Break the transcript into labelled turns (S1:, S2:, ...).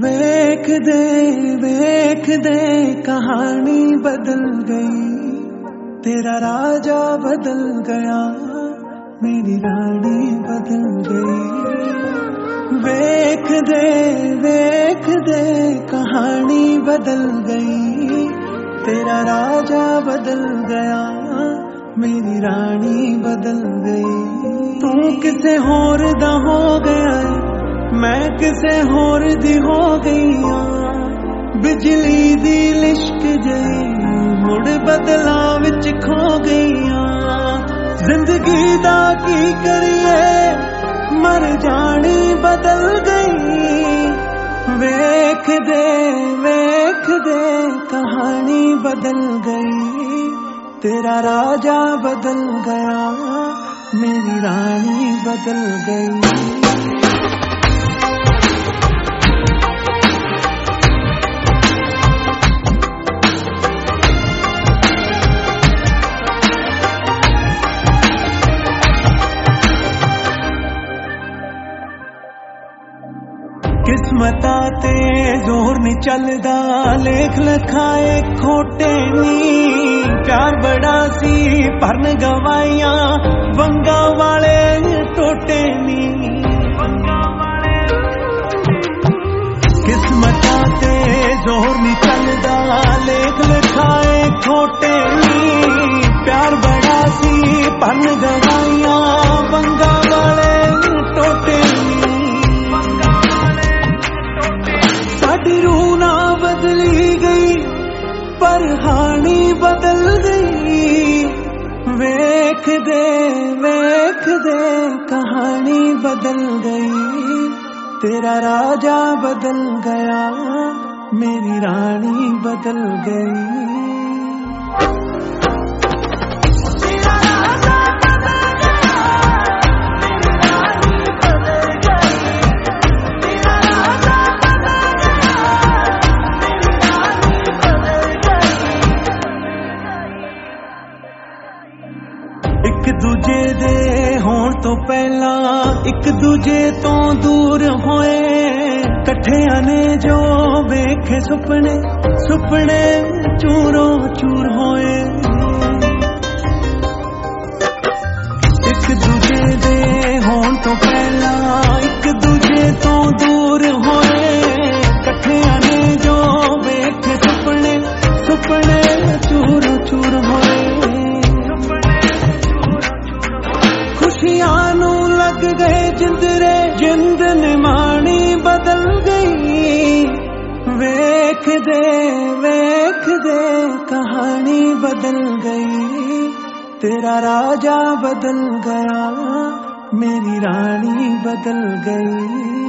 S1: वेख दे कहानी बदल गई, तेरा राजा बदल गया, मेरी रानी बदल गई। वेख दे कहानी बदल गई, तेरा राजा बदल गया, मेरी रानी बदल गई। तू किसे होर दा हो गया, मैं किसे होर दी हो गई। बिजली दी लिश्क जई मुड़ बदला विच खो गई। जिंदगी दा की करिए, मर जानी बदल गई। वेख दे कहानी बदल गई, तेरा राजा बदल गया, मेरी रानी बदल गई। किस्मता ते जोर नहीं चलदा, लेख लिखाए खोटे नी। प्यार बड़ा सी परन गवाइया, वंगा वाले टोटे नी। किस्मता ते जोर नहीं चलदा, लेख लिखाए खोटे नी। प्यार बड़ा सी परन गवाइया, वंगा वाले टोटे नी। साडी रूह ना बदली गई, पर हानी बदल गई। वेख दे कहानी बदल गई, तेरा राजा बदल गया, मेरी रानी बदल गई। एक दूजे दे होण तो पहला एक दूजे तो दूर होए, कट्ठियां ने जो वेखे सुपने, सुपने चूरों चूर होए। एक दूजे दे होण तो पहला एक दूजे तो दूर होए, कट्ठियां ने जो वेखे सुपने, सुपने चूरों चूर होए। खुशियां नू लग गए जिंदरे, जिंद निमाणी बदल गई। वेख दे कहानी बदल गई, तेरा राजा बदल गया, मेरी रानी बदल गई।